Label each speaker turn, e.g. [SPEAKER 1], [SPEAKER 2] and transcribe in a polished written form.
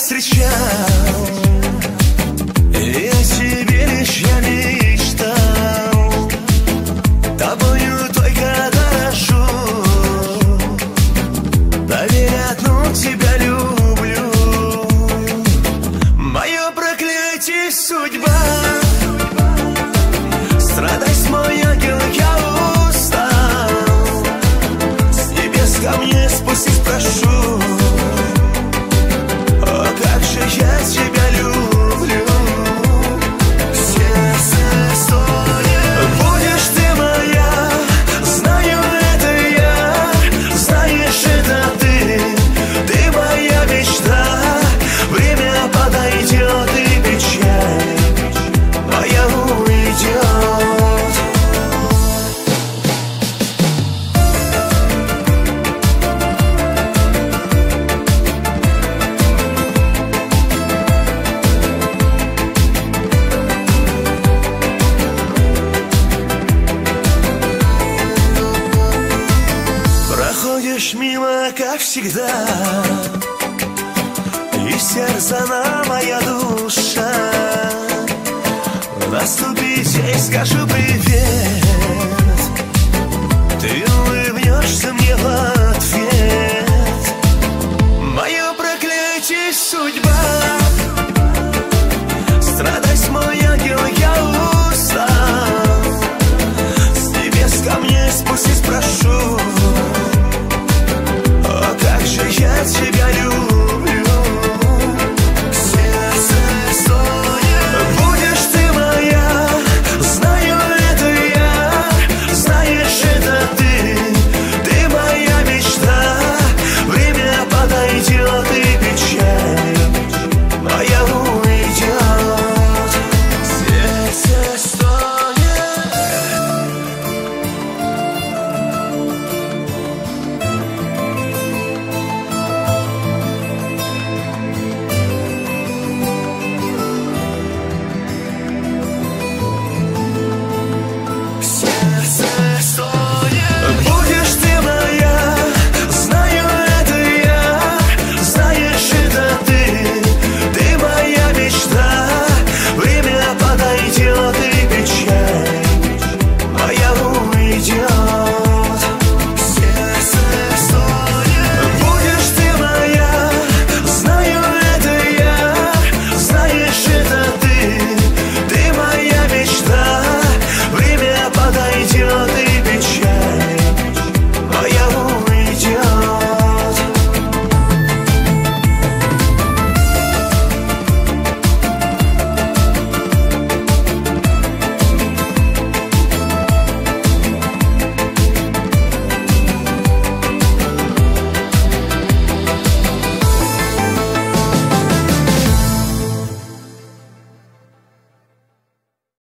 [SPEAKER 1] встречал, и о тебе лишь я мечтал. Тобою только дорожу, поверь, одну тебя люблю. Мое проклятие судьба, страдать мой ангел, я устал. С небес ко мне спустись прошу, о, как же я тебя люблю. Сердце стонет, будешь ты моя, знаю, это я, знаешь, это ты моя мечта. Время подойдет, и печаль моя уйдет. Проходишь мимо, как всегда, и сердцена моя душа. Наступи здесь, скажу привет, ты улыбнешься мне в ответ. Мое проклятие судьба, страдать мой ангел, я устал. С небес ко мне спустись прошу,